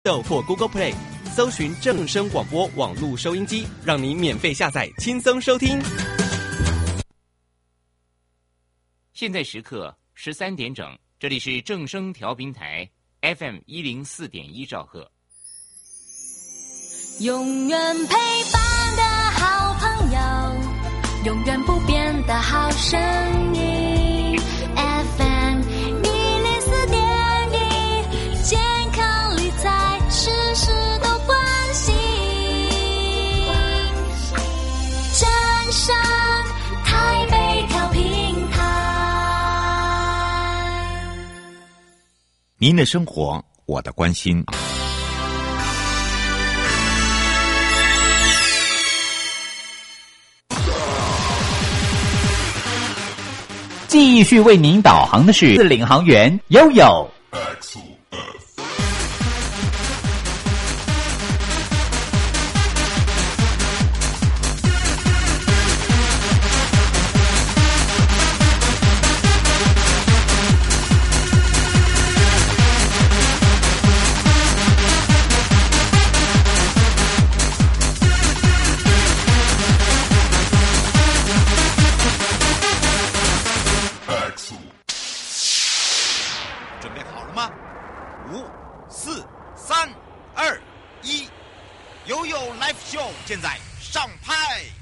Store 或 Google Play 搜寻正声广播网络收音机，让你免费下载，轻松收听。 现在时刻13点整，这里是正声调频台 FM104.1兆赫。 永远陪伴的好朋友，永远不变的好声音 FM104.1，健康理财事事都关心，正声台北调频台。 您的生活，我的关心。 继续为您导航的是领航员悠悠。 现在上拍。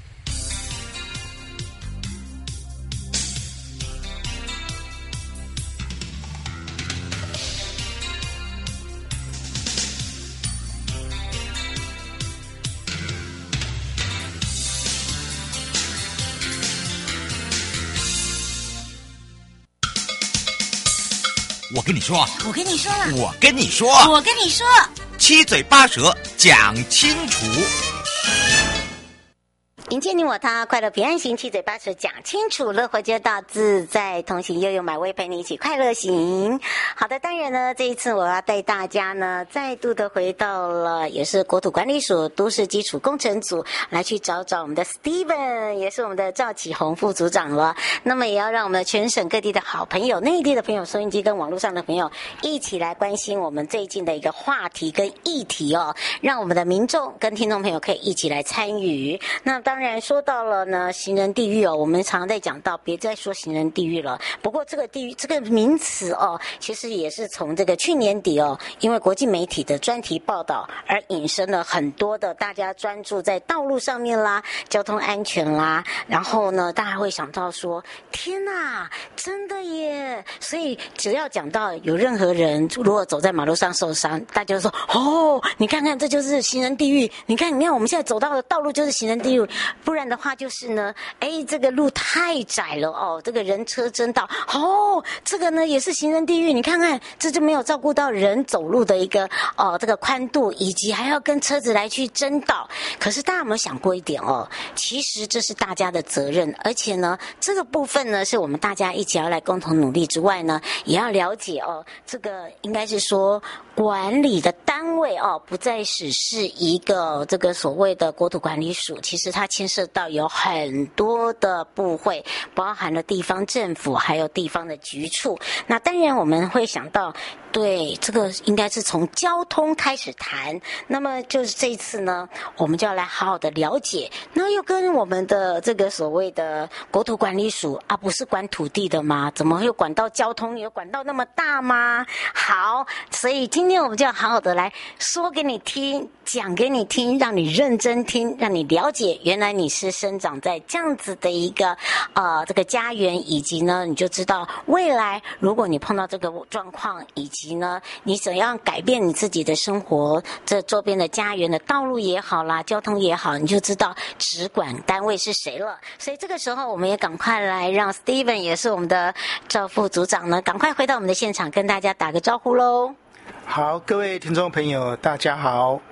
我跟你说， 我跟你说了， 我跟你说， 我跟你说， 七嘴八舌讲清楚。 迎接你我他，快乐平安行，七嘴八舌讲清楚，乐活街道自在同行，悠悠买位陪你一起快乐行。好的，当然呢，这一次我要带大家呢，再度的回到了也是国土管理署都市基础工程组，来去找找我们的 Steven， 也是我们的赵启宏副组长了。那么也要让我们全省各地的好朋友、内地的朋友、收音机跟网络上的朋友一起来关心我们最近的一个话题跟议题哦，让我们的民众跟听众朋友可以一起来参与。那当然说到了呢，行人地狱哦，我们常常在讲到，别再说行人地狱了。不过这个地狱这个名词哦，其实也是从这个去年底哦，因为国际媒体的专题报道而引申了很多的大家专注在道路上面啦、交通安全啦，然后呢，大家会想到说，天哪，真的耶！所以只要讲到有任何人如果走在马路上受伤，大家就说哦，你看看这就是行人地狱，你看我们现在走到的道路就是行人地狱。不然的话就是呢，这个路太窄了哦，这个人车争道哦，这个呢也是行人地狱。你看看，这就没有照顾到人走路的一个这个宽度，以及还要跟车子来去争道。可是大家有没有想过一点哦？其实这是大家的责任，而且呢，这个部分呢是我们大家一起要来共同努力之外呢，也要了解哦，这个应该是说管理的单位哦，不再只是一个这个所谓的国土管理署，其实它牵涉到有很多的部会，包含了地方政府还有地方的局处。那当然我们会想到，对，这个应该是从交通开始谈。那么就是这一次呢，我们就要来好好的了解，那又跟我们的这个所谓的国土管理署啊，不是管土地的吗？怎么会管到交通，有管到那么大吗？好，所以今天我们就要好好的来说给你听，讲给你听，让你认真听，让你了解原来你是生长在这样子的一个这个家园，以及呢你就知道未来如果你碰到这个状况，以及呢你怎样改变你自己的生活，这周边的家园的道路也好啦，交通也好，你就知道直管单位是谁了。所以这个时候我们也赶快来让 Steven 也是我们的赵副组长呢，赶快回到我们的现场跟大家打个招呼咯。 好，各位听众朋友大家好。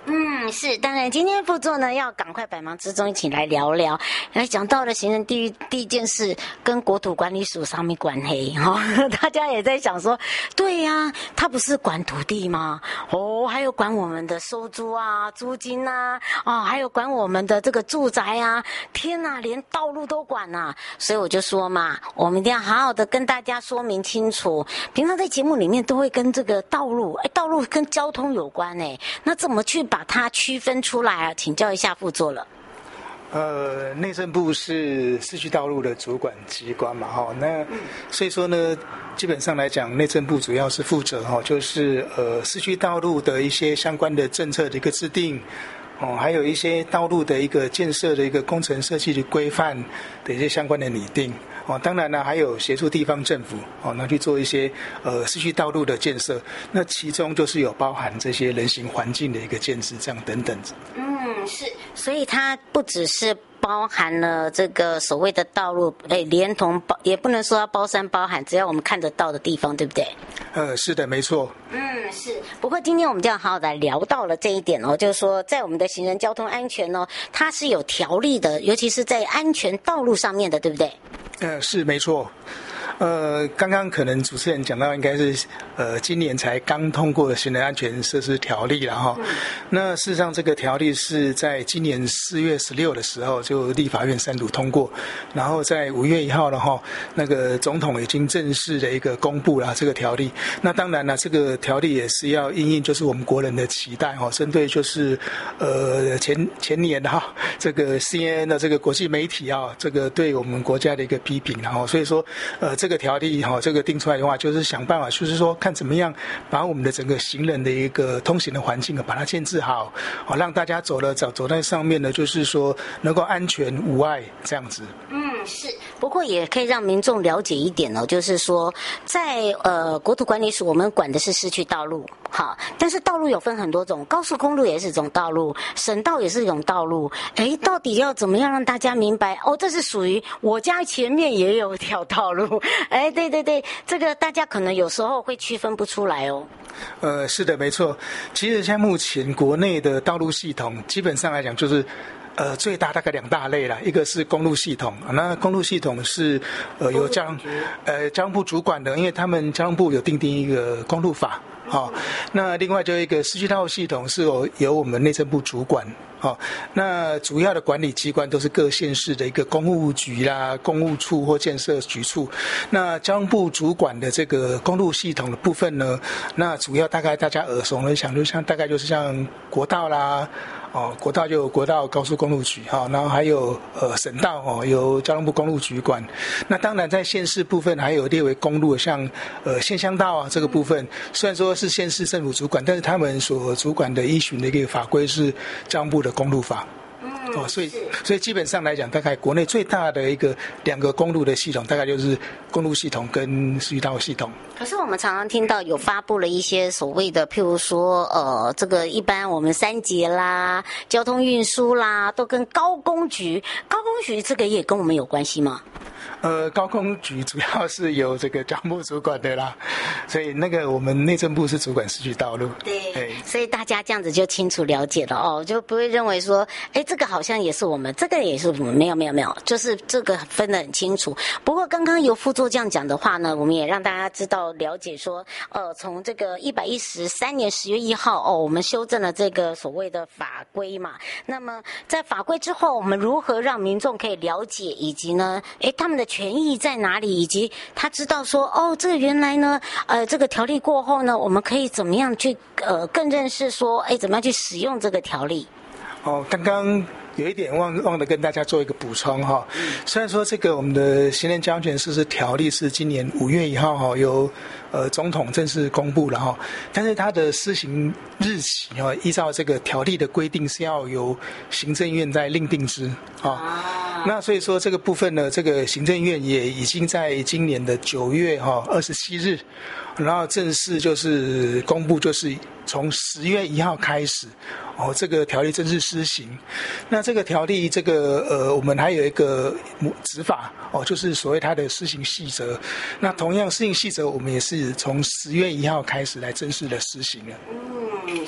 是，当然今天副座呢要赶快百忙之中一起来聊聊。来讲到了行政第一件事，跟国土管理署上面管黑哈，大家也在想说，对呀，他不是管土地吗？哦，还有管我们的收租啊、租金啊，还有管我们的这个住宅啊，天哪，连道路都管啊！所以我就说嘛，我们一定要好好的跟大家说明清楚。平常在节目里面都会跟这个道路跟交通有关那怎么去把它区分出来啊？请教一下副座了。 内政部是市区道路的主管机关嘛，那所以说呢，基本上来讲，内政部主要是负责就是市区道路的一些相关的政策的一个制定。还有一些道路的一个建设的一个工程设计的规范的一些相关的拟定。当然呢，还有协助地方政府那去做一些市区道路的建设，那其中就是有包含这些人行环境的一个建设，这样等等。 是，所以它不只是包含了这个所谓的道路，连同也不能说要包山包海，只要我们看得到的地方，对不对？ 是的，没错。 是。不过今天我们就要好好的聊到了这一点就是说在我们的行人交通安全它是有条例的，尤其是在安全道路上面的，对不对？ 是没错。刚刚可能主持人讲到应该是今年才刚通过的行人安全设施条例了哈。那事实上这个条例是在今年4月16的时候就立法院3读通过，然后在5月1号了哈，那个总统已经正式的一个公布了这个条例。那当然了，这个条例也是要因应就是我们国人的期待哈，针对就是前年哈这个 CNN 的这个国际媒体这个对我们国家的一个批评，然后所以说这个条例这个定出来的话，就是想办法，就是说看怎么样把我们的整个行人的一个通行的环境把它建制好，让大家走在上面呢，就是说能够安全无碍这样子。 是。不过也可以让民众了解一点就是说在国土管理署我们管的是市区道路，好，但是道路有分很多种，高速公路也是一种道路，省道也是一种道路。到底要怎么样让大家明白这是属于我家前面也有一条道路？对，这个大家可能有时候会区分不出来是的，没错。其实像目前国内的道路系统，基本上来讲就是最大概2大类啦，一个是公路系统，那公路系统是由交通部主管的，因为他们交通部有订定一个公路法。那另外就一个市区道路系统是由我们内政部主管。那主要的管理机关都是各县市的一个公务局啦、公务处或建设局处。那交通部主管的这个公路系统的部分呢，那主要大概大家耳熟能详，大概就是像国道啦。国道就有国道高速公路局然后还有省道由交通部公路局管。那当然在县市部分还有列为公路的，像县乡道这个部分，虽然说是县市政府主管，但是他们所主管的依循的一个法规是交通部的公路法。所以基本上来讲，大概国内最大的一个2个公路的系统，大概就是公路系统跟市区道路系统。 可是我们常常听到有发布了一些所谓的，譬如说这个一般我们3节啦、交通运输啦，都跟高工局这个也跟我们有关系吗？ 高工局主要是由这个交通部主管的啦，所以那个我们内政部是主管市区道路。 对，所以大家这样子就清楚了解了就不会认为说，这个好像也是我们，这个也是我们，没有，就是这个分得很清楚。不过刚刚由副座这样讲的话呢，我们也让大家知道了解说，从这个113年10月1号我们修正了这个所谓的法规嘛。那么在法规之后，我们如何让民众可以了解，以及呢，他们的权益在哪里，以及他知道说这个原来呢这个条例过后呢，我们可以怎么样去更认识说怎么样去使用这个条例。 刚刚有一点忘了跟大家做一个补充虽然说这个我们的行人交通安全设施条例是今年5月1号由总统正式公布了但是它的施行日期依照这个条例的规定是要由行政院在另定之那所以说这个部分呢，这个行政院也已经在今年的9月27日，然后正式就是公布，就是从10月1号开始这个条例正式施行。那这个条例这个我们还有一个执法就是所谓它的施行细则。那同样施行细则我们也是从10月1号开始来正式的施行了。 是，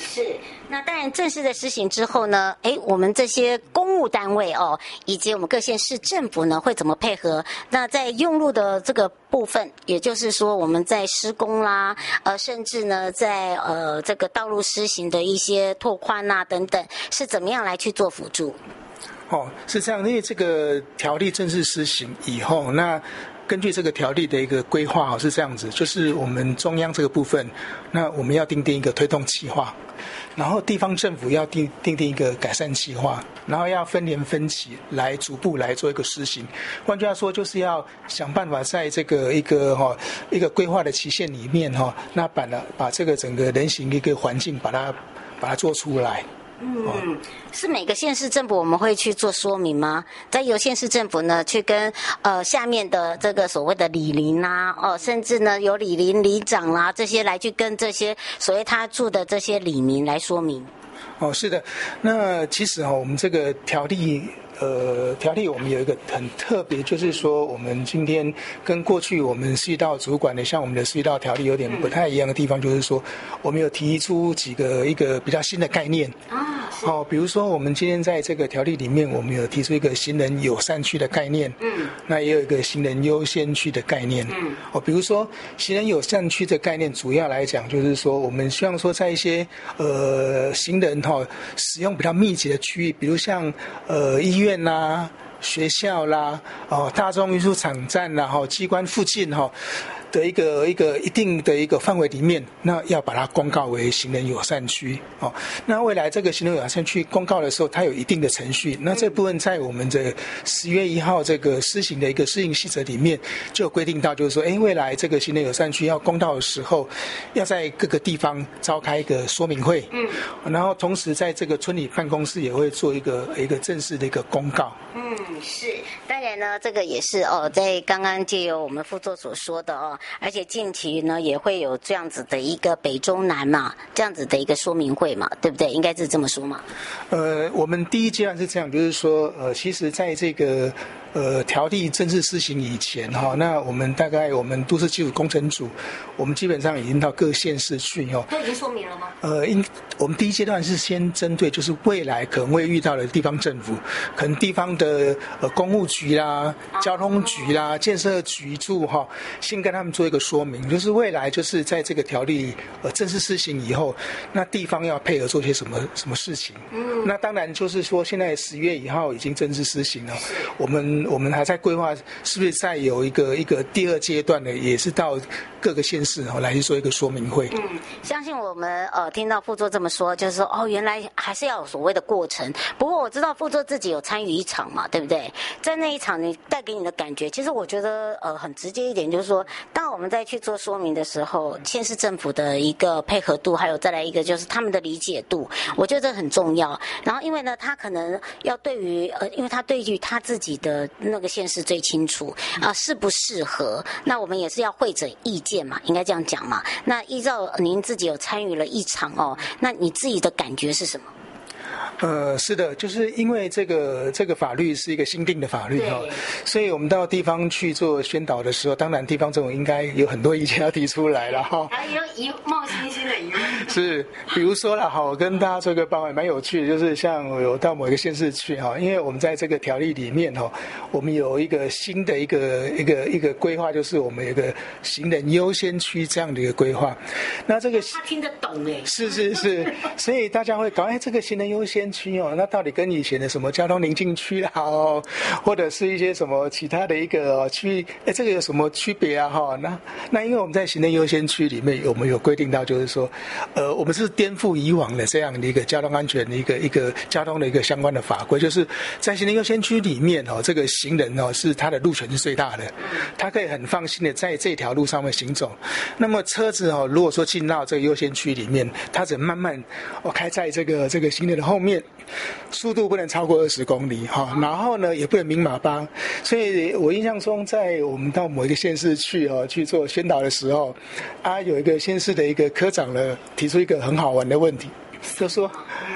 那当然正式的施行之后呢，我们这些公务单位以及我们各县市政府呢，会怎么配合？那在用路的这个部分，也就是说我们在施工啦，甚至呢在这个道路施行的一些拓宽啊等等，是怎么样来去做辅助？ 是这样，因为这个条例正式施行以后，那根据这个条例的一个规划是这样子，就是我们中央这个部分，那我们要订定一个推动计划，然后地方政府要订定一个改善计划，然后要分年分期来逐步来做一个施行。换句话说，就是要想办法在这个一个规划的期限里面那把这个整个人行一个环境把它做出来。 是每个县市政府我们会去做说明吗？在由县市政府呢去跟下面的这个所谓的里邻啊，甚至呢有里邻里长啦这些来去跟这些所谓他住的这些里民来说明。 是的，那其实我们这个条例我们有一个很特别，就是说我们今天跟过去我们市道主管的像我们的市道条例有点不太一样的地方，就是说我们有提出一个比较新的概念比如说我们今天在这个条例里面，我们有提出一个行人友善区的概念，那也有一个行人优先区的概念，比如说行人友善区的概念，主要来讲就是说我们希望说在一些行人使用比较密集的区域，比如像医院啦、学校啦、大众运输场站啦、机关附近的一个一定的一个范围里面，那要把它公告为行人友善区那未来这个行人友善区公告的时候，它有一定的程序，那这部分在我们的10月1号这个施行的一个施行细则里面就有规定到，就是说未来这个行人友善区要公告的时候，要在各个地方召开一个说明会，然后同时在这个村里办公室也会做一个正式的一个公告。 是，当然呢，这个也是在刚刚借由我们副座所说的而且近期呢也会有这样子的一个北中南嘛，这样子的一个说明会嘛，对不对？应该是这么说嘛。 我们第一阶段是这样，就是说其实在这个条例正式施行以前那我们都市基础工程组，我们基本上已经到各县市去都已经说明了吗？ 我们第一阶段是先针对就是未来可能会遇到的地方政府，可能地方的公务局啦、交通局啦、建设局处先跟他们做一个说明，就是未来就是在这个条例正式施行以后，那地方要配合做些什么事情。那当然就是说现在10月1号已经正式施行了，我们还在规划是不是再有一个第二阶段的，也是到各个县市来去做一个说明会。 相信我们听到副座这么说，就是说原来还是要有所谓的过程。不过我知道副座自己有参与一场嘛，对不对？在那一场你带给你的感觉，其实我觉得很直接一点，就是说当我们在去做说明的时候，县市政府的一个配合度，还有再来一个就是他们的理解度，我觉得这很重要。然后因为呢他可能要因为他对于他自己的那个县市最清楚适不适合，那我们也是要会诊意见嘛，应该这样讲嘛。那依照您自己有参与了一场那你自己的感觉是什么？ 是的，就是因为这个法律是一个新定的法律所以我们到地方去做宣导的时候，当然地方政府应该有很多意见要提出来了还有冒星星的疑问是，比如说啦我跟大家做一个报告蛮有趣的，就是像我有到某一个县市去因为我们在这个条例里面我们有一个新的一个规划，就是我们有一个行人优先区这样的一个规划。那这个他听得懂是，所以大家会搞这个行人优先区那到底跟以前的什么交通宁静区啦或者是一些什么其他的一个区这个有什么区别啊那因为我们在行人优先区里面，我们有规定到，就是说我们是颠覆以往的这样的一个交通安全的一个交通的一个相关的法规，就是在行人优先区里面这个行人是他的路权是最大的，他可以很放心的在这条路上面行走。那么车子如果说进到这个优先区里面，他只能慢慢开在这个行人的后面，速度不能超过20公里然后呢也不能鸣喇叭。所以我印象中，在我们到某一个县市去做宣导的时候有一个县市的一个科长呢提出一个很好玩的问题，就说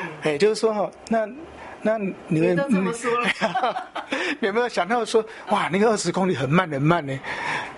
那你们都这么说了有没有想到说哇那个20公里很慢呢？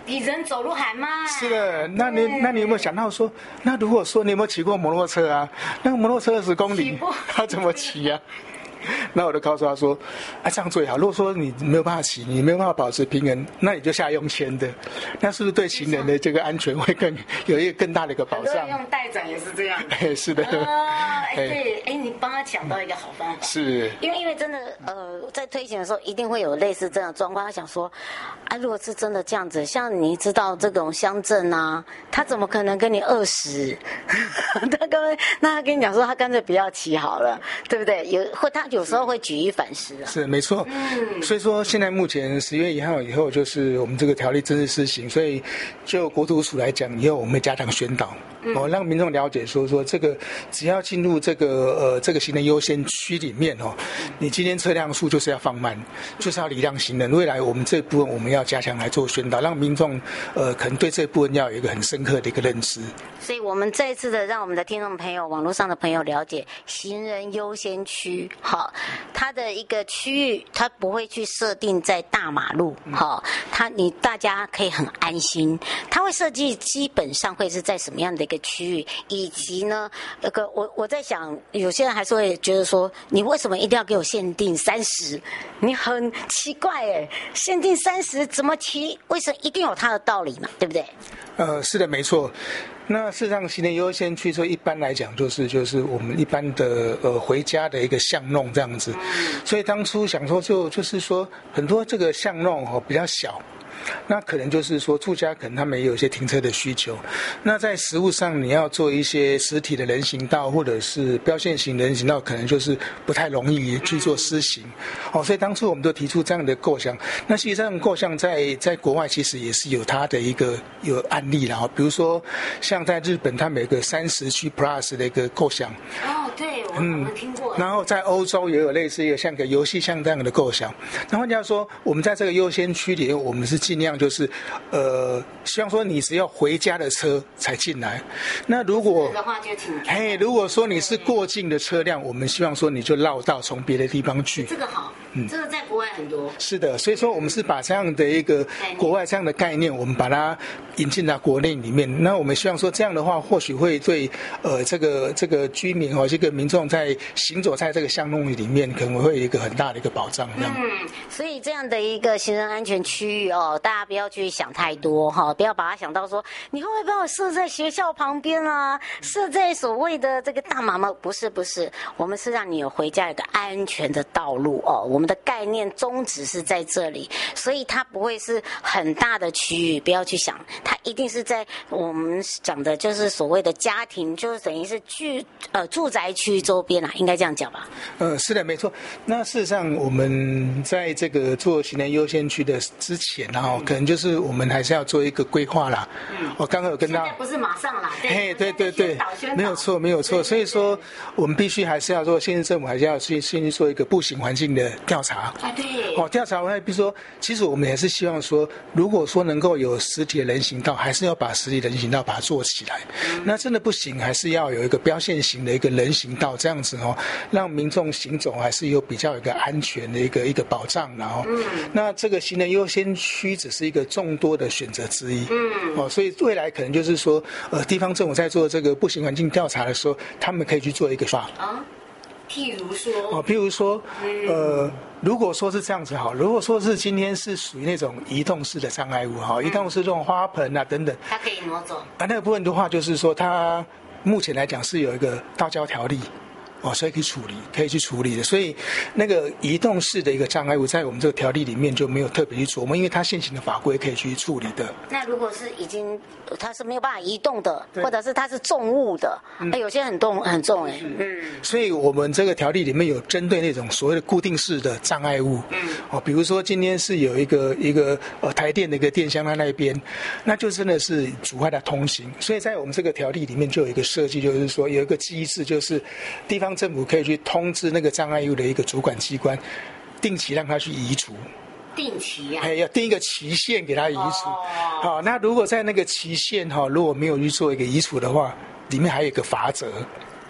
比人走路还慢。 是的，那你有没有想到说，那如果说你有没有骑过摩托车啊？那个摩托车20公里，他怎么骑啊？那我就告诉他说，这样最好。如果说你没有办法骑，你没有办法保持平衡，那你就下用牵的，那是不是对行人的这个安全会有一个更大的一个保障？ 很多人用带转也是这样。 是的。 对，你帮他想到一个好方法。 是。因为真的在推行的时候，一定会有类似这样的状况。他想说，如果是真的这样子，像你知道这种乡镇啊，他怎么可能跟你20？他跟你讲说，他干脆不要骑好了，对不对？他有时候会举一反十啊。是没错。所以说现在目前10月1号以后，就是我们这个条例正式施行，所以就国土署来讲，以后我们会加强宣导，让民众了解说这个只要进入这个行人优先区里面你今天车辆数就是要放慢，就是要礼让行人。未来我们这部分我们要加强来做宣导，让民众可能对这部分要有一个很深刻的一个认知。 所以我们这一次的让我们的听众朋友、网络上的朋友了解行人优先区，它的一个区域，它不会去设定在大马路，大家可以很安心。它会设计基本上会是在什么样的一个区域，以及呢，我在想，有些人还是会觉得说，你为什么一定要给我限定30？你很奇怪限定30怎么骑？为什么一定有它的道理嘛？对不对？ 是的，没错。那事实上，行人优先区说一般来讲就是我们一般的回家的一个巷弄这样子，所以当初想说就是说很多这个巷弄比较小。那可能就是说住家可能他们也有一些停车的需求，那在实务上你要做一些实体的人行道或者是标线型人行道，可能就是不太容易去做施行所以当初我们都提出这样的构想。那其实这样的构想在国外其实也是有它的有案例啦，比如说像在日本他们有一个30区 Plus 的一个构想对，我们听过。 然后在欧洲也有类似一个像个游戏像这样的构想。那换句话说，我们在这个优先区里，我们是尽量就是希望说你只要回家的车才进来。那如果的话就挺如果说你是过境的车辆，我们希望说你就绕道从别的地方去。 这个好，这个在国外很多。 是的，所以说我们是把这样的一个国外这样的概念，我们把它引进到国内里面。那我们希望说这样的话，或许会对这个居民这个民众在行走在这个巷弄里面，可能会有一个很大的一个保障。 所以这样的一个行人安全区域大家不要去想太多不要把它想到说你会不会把我设在学校旁边啊，设在所谓的这个大马路？不是，我们是让你有回家有个安全的道路我们的概念宗旨是在这里，所以它不会是很大的区域，不要去想，它一定是在我们讲的就是所谓的家庭，就是等于是住宅区周边应该这样讲吧？ 是的，没错。那事实上，我们在这个做行人优先区的之前可能就是我们还是要做一个规划啦。我刚刚有跟到， 现在不是马上啦。 对，没有错。所以说，我们必须还是要做，县市政府还是要先去做一个步行环境的调查。 对。 调查完，比如说，其实我们也是希望说，如果说能够有实体的人行道，还是要把实体人行道把它做起来。那真的不行，还是要有一个标线型的一个人行道，这样子让民众行走还是有比较一个安全的一个保障。那这个行人优先区只是一个众多的选择之一。所以未来可能就是说，地方政府在做这个步行环境调查的时候，他们可以去做一个譬如说， 如果说是这样子如果说是今天是属于那种移动式的障碍物移动式这种花盆啊等等， 它可以挪走。 那个部分的话，就是说它目前来讲是有一个道交条例。所以可以去处理的。所以那个移动式的一个障碍物，在我们这个条例里面就没有特别去琢磨，因为它现行的法规可以去处理的。 那如果是已经它是没有办法移动的，或者是它是重物的，有些很重所以我们这个条例里面有针对那种所谓的固定式的障碍物，比如说今天是有一个台电的一个电箱在那边，那就真的是阻碍它通行。所以在我们这个条例里面就有一个设计，就是说有一个机制，就是地方政府可以去通知那个障碍物的一个主管机关，定期让它去移除。 定期要定一个期限给它移除。那如果在那个期限如果没有去做一个移除的话，里面还有一个罚则。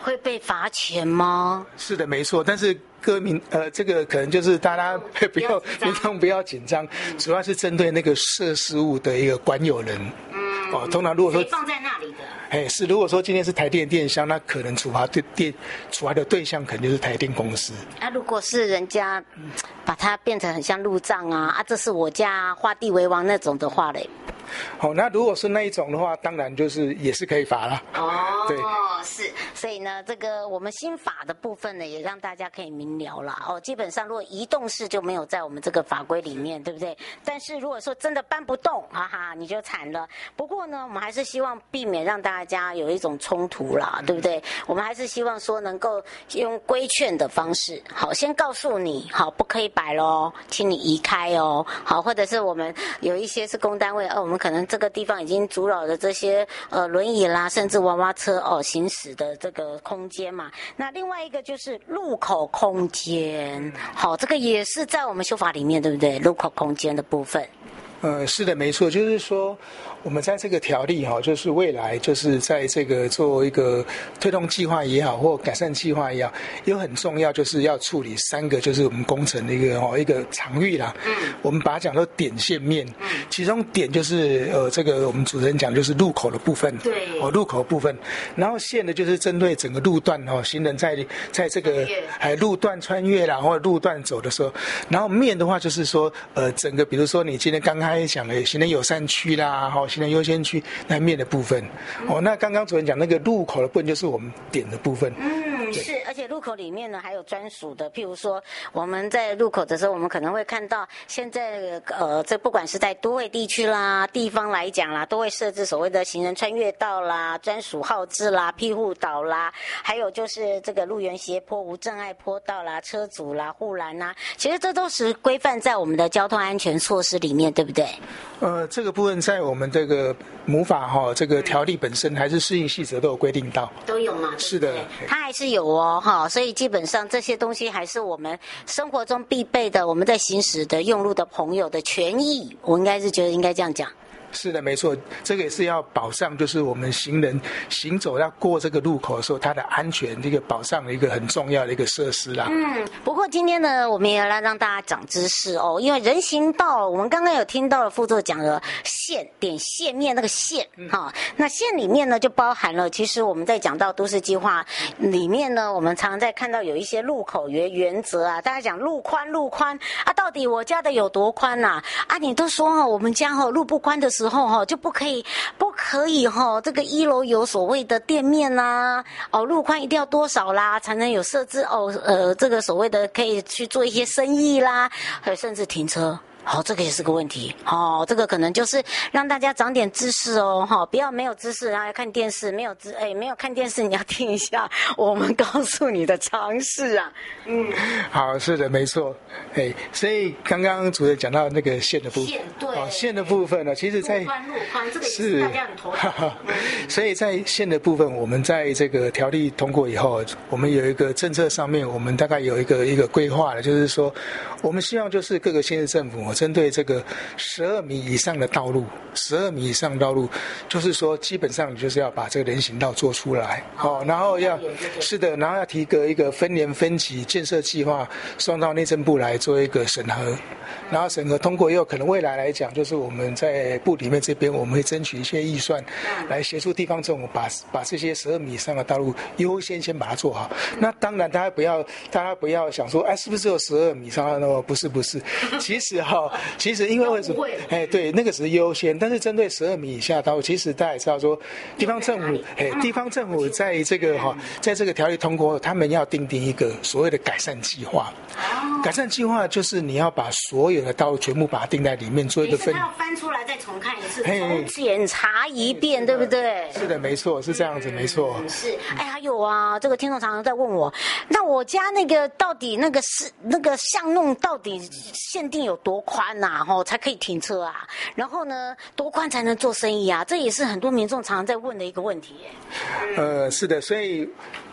会被罚钱吗？ 是的，没错。但是各位这个可能就是大家不要紧张，主要是针对那个涉事物的一个管有人。通常如果说放在那里的， 是如果说今天是台电电箱，那可能处罚的对象可能就是台电公司。 如果是人家把它变成很像路障这是我家画地为王那种的话嘞。 那如果是那一种的话，当然就是也是可以罚了。对， 是，所以呢，这个我们新法的部分呢，也让大家可以明了了。基本上如果移动式就没有在我们这个法规里面，对不对？但是如果说真的搬不动，你就惨了。不过呢，我们还是希望避免让大家有一种冲突啦，对不对？我们还是希望说能够用规劝的方式，先告诉你，不可以摆咯，请你移开哦。或者是我们有一些是公单位，我们可能这个地方已经阻扰了这些轮椅啦，甚至娃娃车行驶的这个空间嘛。那另外一个就是路口空间，这个也是在我们修法里面，对不对？路口空间的部分。 是的，没错，就是说我们在这个条例就是未来就是在这个做一个推动计划也好，或改善计划也好，有很重要就是要处理3个，就是我们工程的一个场域啦。我们把它讲作点线面，其中点就是这个我们主持人讲就是路口的部分， 对， 路口的部分，然后线的就是针对整个路段行人在这个路段穿越啦，或者路段走的时候，然后面的话就是说整个比如说你今天刚开始讲的行人友善区啦，行人优先区那面的部分。那刚刚主任讲那个路口的部分就是我们点的部分。 是，而且路口里面呢还有专属的，譬如说我们在路口的时候，我们可能会看到现在这不管是在都会地区啦、地方来讲啦，都会设置所谓的行人穿越道啦、专属号志啦、庇护岛啦，还有就是这个路缘斜坡、无障碍坡道啦、车阻啦、护栏啦，其实这都是规范在我们的交通安全措施里面，对不对？ 这个部分在我们这个母法这个条例本身还是适应细则都有规定到， 都有嘛？ 是的， 它还是有所以基本上这些东西还是我们生活中必备的，我们在行驶的用路的朋友的权益，我应该是觉得应该这样讲。 是的，没错，这个也是要保障，就是我们行人行走要过这个路口的时候，它的安全这个保障的一个很重要的一个设施啦。 不过今天呢，我们也来让大家长知识因为人行道，我们刚刚有听到了副座讲的线点线面那个线那线里面呢就包含了，其实我们在讲到都市计划里面呢，我们常常在看到有一些路口原则大家讲路宽到底我家的有多宽你都说我们家路不宽的时候就不可以这个1楼有所谓的店面啦路宽一定要多少啦才能有设置这个所谓的可以去做一些生意啦，甚至停车。这个也是个问题这个可能就是让大家长点知识不要没有知识然后要看电视，没有看电视你要听一下我们告诉你的常识好，是的，没错。所以刚刚主任讲到那个线的部分，线的部分呢，其实在路宽这个也是大家很头疼所以在线的部分，我们在这个条例通过以后，我们有一个政策上面，我们大概有一个规划了，就是说我们希望就是各个县市政府针对这个12米以上的道路，12米以上的道路，就是说基本上就是要把这个人行道做出来然后是的，然后要提一个分年分期建设计划，送到内政部来做一个审核，然后审核通过以后，可能未来来讲，就是我们在部里面这边，我们会争取一些预算，来协助地方政府把这些12米以上的道路优先先把它做好。那当然，大家不要想说，是不是只有12米以上的？不是，其实因为为什么？对，那个只是优先，但是针对12米以下的道路，其实大家也知道说，地方政府在这个条例通过，他们要订定一个所谓的改善计划。改善计划就是你要把所有的道路全部把它定在里面，做一个分。 要翻出来再重看一次，重检查一遍，对不对？ 是的，没错，是这样子，没错。 是，还有这个听众常常在问我，那我家那个到底那个巷弄到底限定有多宽才可以停车然后呢，多宽才能做生意这也是很多民众常常在问的一个问题是的，所以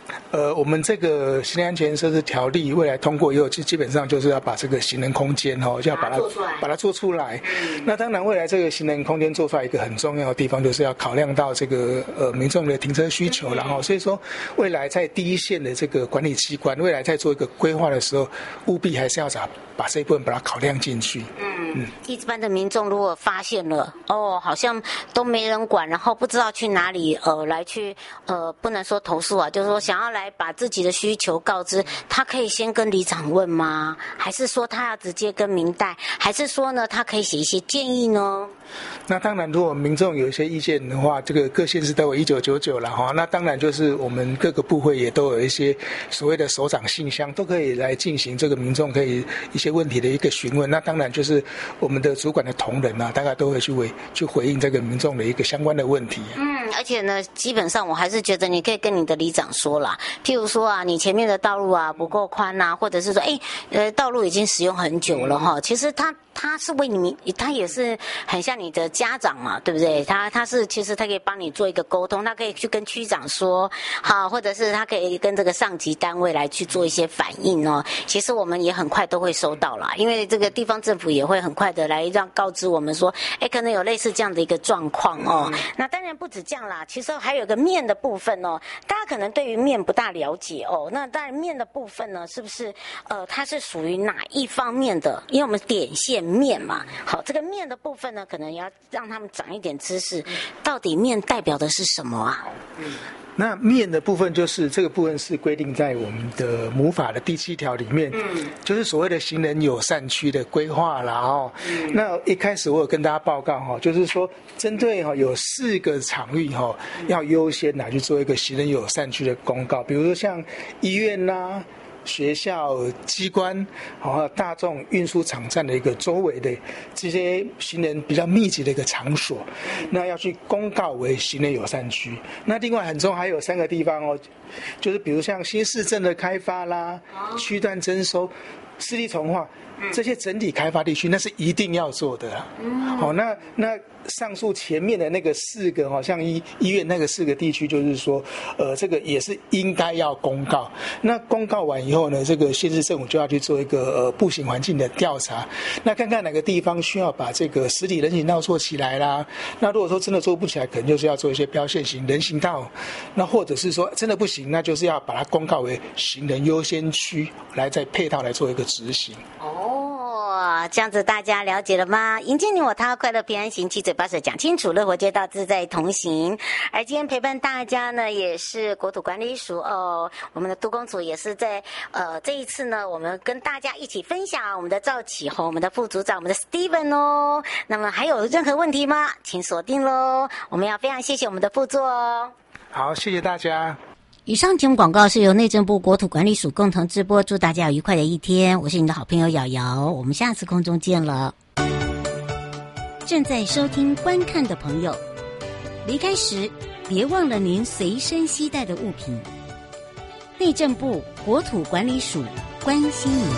我们这个行人安全设置条例未来通过以后，基本上就是要把这个行人空间就要把它做出来。那当然，未来这个行人空间做出来一个很重要的地方，就是要考量到这个民众的停车需求，然后所以说未来在第一线的这个管理机关，未来在做一个规划的时候，务必还是要把这一部分把它考量进去。 一般的民众如果发现了好像都没人管，然后不知道去哪里来去不能说投诉啊，就是说想要来把自己的需求告知，他可以先跟里长问吗？还是说他要直接跟民代？还是说呢他可以写一些建议呢？ 那当然，如果民众有一些意见的话，这个各县市都有1999了哈。那当然就是我们各个部会也都有一些所谓的首长信箱，都可以来进行这个民众可以一些问题的一个询问。那当然就是我们的主管的同仁大概都会去回应这个民众的一个相关的问题。 而且呢，基本上我还是觉得你可以跟你的里长说啦，譬如说啊，你前面的道路不够宽啊，或者是说道路已经使用很久了哈，其实他是为你，他也是很像你的家长嘛，对不对？他是其实他可以帮你做一个沟通，他可以去跟区长说，好，或者是他可以跟这个上级单位来去做一些反应哦。其实我们也很快都会收到啦，因为这个地方政府也会很快的来告知我们说，可能有类似这样的一个状况哦。那当然不止这样啦，其实还有个面的部分哦，大家可能对于面不大了解哦。那当然面的部分呢，是不是它是属于哪一方面的？因为我们点线面嘛，好，这个面的部分呢，可能要让他们长一点知识，到底面代表的是什么啊？ 那面的部分就是这个部分是规定在我们的母法的第7条里面，就是所谓的行人友善区的规划啦哦。那一开始我有跟大家报告就是说针对有4个场域要优先拿去做一个行人友善区的公告，比如说像医院啦、学校、机关、大众运输场站的一个周围的这些行人比较密集的一个场所，那要去公告为行人友善区。那另外很重要还有3个地方就是比如像新市镇的开发啦、区段征收、湿地重划这些整体开发地区，那是一定要做的。那上述前面的那个4个像医院那个4个地区，就是说这个也是应该要公告。那公告完以后呢，这个县市政府就要去做一个步行环境的调查，那看看哪个地方需要把这个实体人行道做起来啦。那如果说真的做不起来，可能就是要做一些标线型人行道，那或者是说真的不行，那就是要把它公告为行人优先区，来再配套来做一个执行。 这样子大家了解了吗？迎接你我他，快乐平安行，七嘴八舌讲清楚，乐活街道自在同行。而今天陪伴大家呢，也是国土管理署我们的都公署也是在这一次呢，我们跟大家一起分享我们的赵启宏、我们的副组长、我们的 Steven 哦。那么还有任何问题吗？请锁定咯。我们要非常谢谢我们的副座哦。 好，谢谢大家。 以上节目广告是由内政部国土管理署共同直播，祝大家有愉快的一天。我是你的好朋友瑶瑶，我们下次空中见了。正在收听观看的朋友，离开时别忘了您随身携带的物品。内政部国土管理署关心您。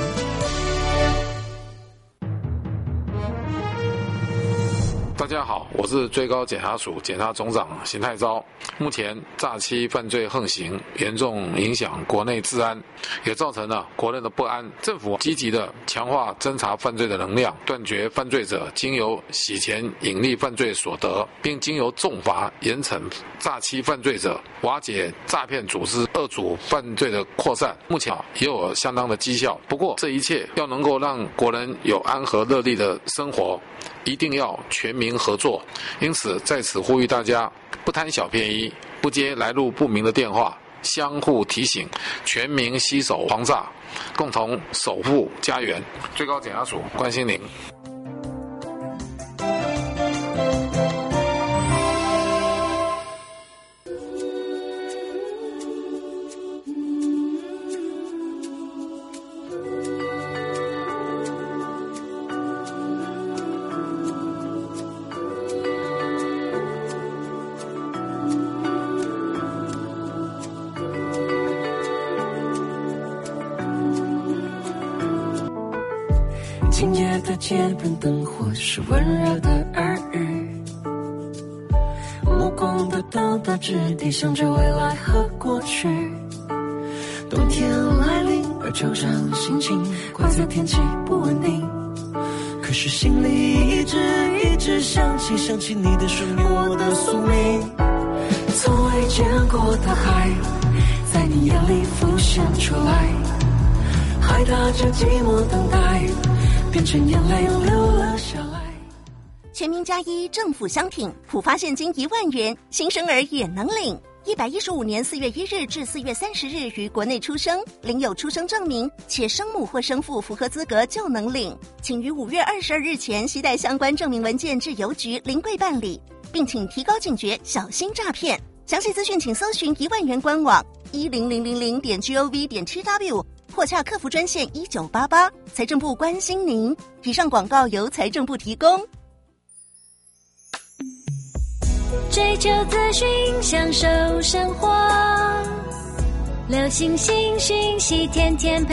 大家好，我是最高检察署检察总长邢泰钊。目前诈欺犯罪横行，严重影响国内治安，也造成了国内的不安。政府积极的强化侦查犯罪的能量，断绝犯罪者经由洗钱隐匿犯罪所得，并经由重罚严惩诈欺犯罪者，瓦解诈骗组织恶组犯罪的扩散。目前也有相当的绩效。不过这一切要能够让国人有安和乐利的生活，一定要全民合作。因此在此呼吁大家，不贪小便宜，不接来路不明的电话，相互提醒，全民携手防诈，共同守护家园。最高检察署关心您。 今夜的街边灯火是温热的耳语，目光的到达之地，想着未来和过去。 冬天来临，而旧上心情怪在天气不稳定。可是心里一直想起你的属于我的宿命。从未见过的海，在你眼里浮现出来，海打着寂寞等待，变成眼泪流了下来。 全民+1政府相挺，普发现金1万元，新生儿也能领。115年4月1日至4月30日于国内出生，领有出生证明，且生母或生父符合资格就能领。请于5月22日前携带相关证明文件至邮局临柜办理，并请提高警觉，小心诈骗。详细资讯请搜寻1万元官网10000.gov.tw 或洽客服专线1988。财政部关心您。以上广告由财政部提供。 追求资讯，享受生活，流行新讯息，天天